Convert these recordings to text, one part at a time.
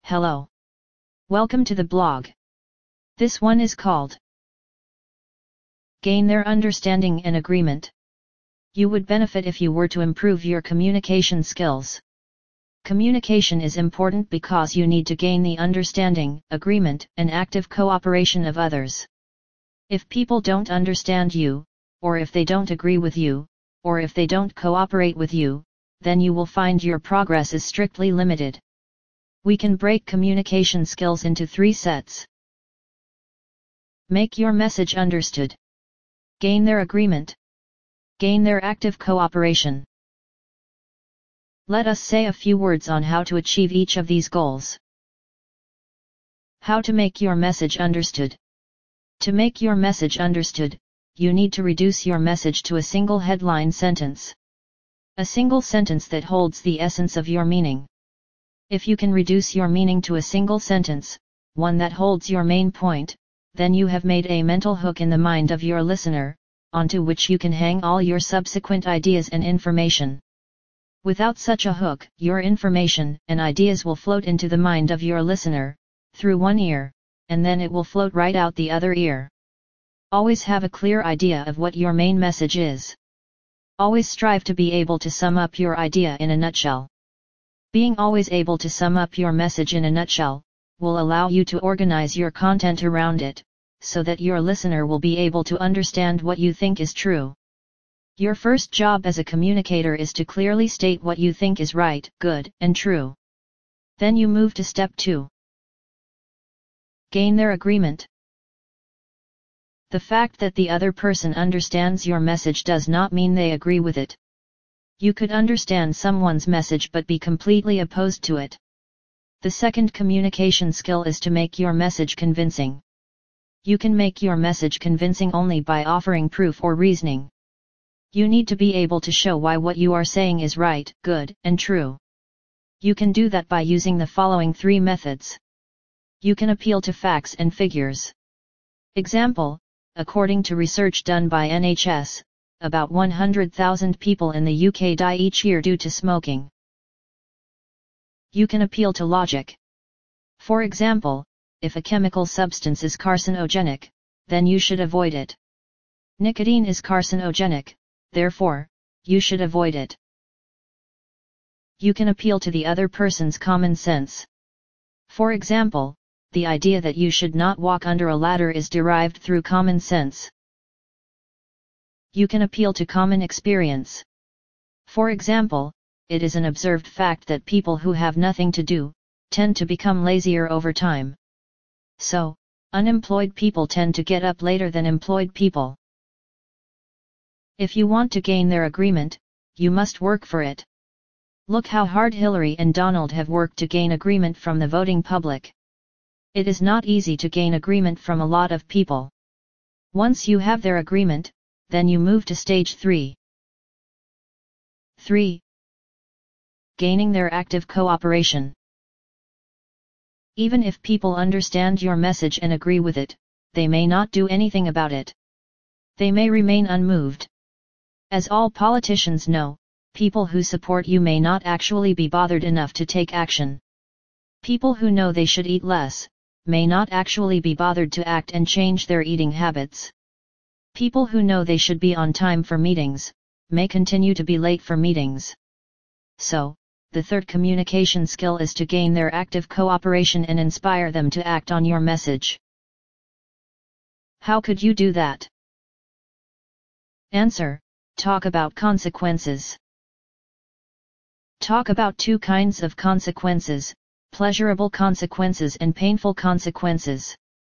Hello. Welcome to the blog. This one is called Gain Their Understanding and Agreement. You would benefit if you were to improve your communication skills. Communication is important because you need to gain the understanding, agreement, and active cooperation of others. If people don't understand you, or if they don't agree with you, or if they don't cooperate with you, then you will find your progress is strictly limited. We can break communication skills into 3 sets. Make your message understood. Gain their agreement. Gain their active cooperation. Let us say a few words on how to achieve each of these goals. How to make your message understood. To make your message understood, you need to reduce your message to a single headline sentence. A single sentence that holds the essence of your meaning. If you can reduce your meaning to a single sentence, one that holds your main point, then you have made a mental hook in the mind of your listener, onto which you can hang all your subsequent ideas and information. Without such a hook, your information and ideas will float into the mind of your listener, through one ear, and then it will float right out the other ear. Always have a clear idea of what your main message is. Always strive to be able to sum up your idea in a nutshell. Being always able to sum up your message in a nutshell, will allow you to organize your content around it, so that your listener will be able to understand what you think is true. Your first job as a communicator is to clearly state what you think is right, good, and true. Then you move to step 2. Gain their agreement. The fact that the other person understands your message does not mean they agree with it. You could understand someone's message but be completely opposed to it. The second communication skill is to make your message convincing. You can make your message convincing only by offering proof or reasoning. You need to be able to show why what you are saying is right, good, and true. You can do that by using the following 3 methods. You can appeal to facts and figures. Example, according to research done by NHS, about 100,000 people in the UK die each year due to smoking. You can appeal to logic. For example, if a chemical substance is carcinogenic, then you should avoid it. Nicotine is carcinogenic, therefore, you should avoid it. You can appeal to the other person's common sense. For example, the idea that you should not walk under a ladder is derived through common sense. You can appeal to common experience. For example, it is an observed fact that people who have nothing to do, tend to become lazier over time. So, unemployed people tend to get up later than employed people. If you want to gain their agreement, you must work for it. Look how hard Hillary and Donald have worked to gain agreement from the voting public. It is not easy to gain agreement from a lot of people. Once you have their agreement, then you move to stage 3. 3. Gaining their active cooperation. Even if people understand your message and agree with it, they may not do anything about it. They may remain unmoved. As all politicians know, people who support you may not actually be bothered enough to take action. People who know they should eat less, may not actually be bothered to act and change their eating habits. People who know they should be on time for meetings, may continue to be late for meetings. So, the third communication skill is to gain their active cooperation and inspire them to act on your message. How could you do that? Answer: talk about consequences. Talk about 2 kinds of consequences, pleasurable consequences and painful consequences.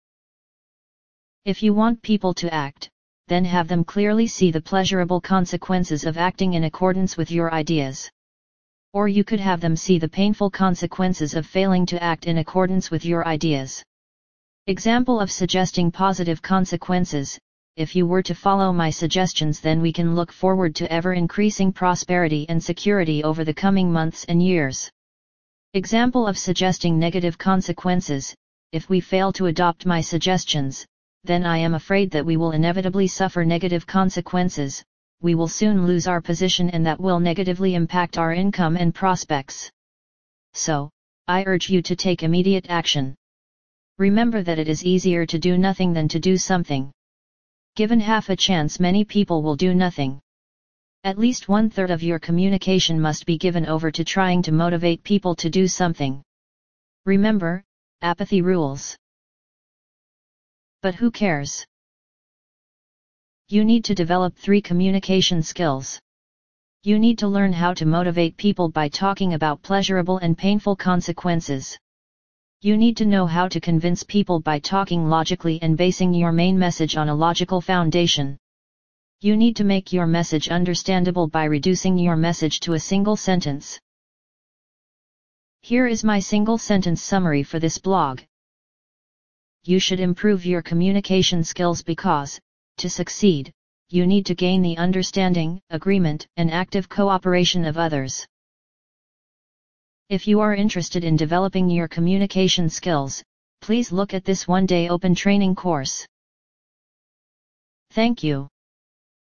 If you want people to act, then have them clearly see the pleasurable consequences of acting in accordance with your ideas. Or you could have them see the painful consequences of failing to act in accordance with your ideas. Example of suggesting positive consequences: if you were to follow my suggestions, then we can look forward to ever-increasing prosperity and security over the coming months and years. Example of suggesting negative consequences: if we fail to adopt my suggestions, then I am afraid that we will inevitably suffer negative consequences, we will soon lose our position and that will negatively impact our income and prospects. So, I urge you to take immediate action. Remember that it is easier to do nothing than to do something. Given half a chance, many people will do nothing. At least 1/3 of your communication must be given over to trying to motivate people to do something. Remember, apathy rules. But who cares? You need to develop 3 communication skills. You need to learn how to motivate people by talking about pleasurable and painful consequences. You need to know how to convince people by talking logically and basing your main message on a logical foundation. You need to make your message understandable by reducing your message to a single sentence. Here is my single sentence summary for this blog. You should improve your communication skills because, to succeed, you need to gain the understanding, agreement, and active cooperation of others. If you are interested in developing your communication skills, please look at this one-day open training course. Thank you.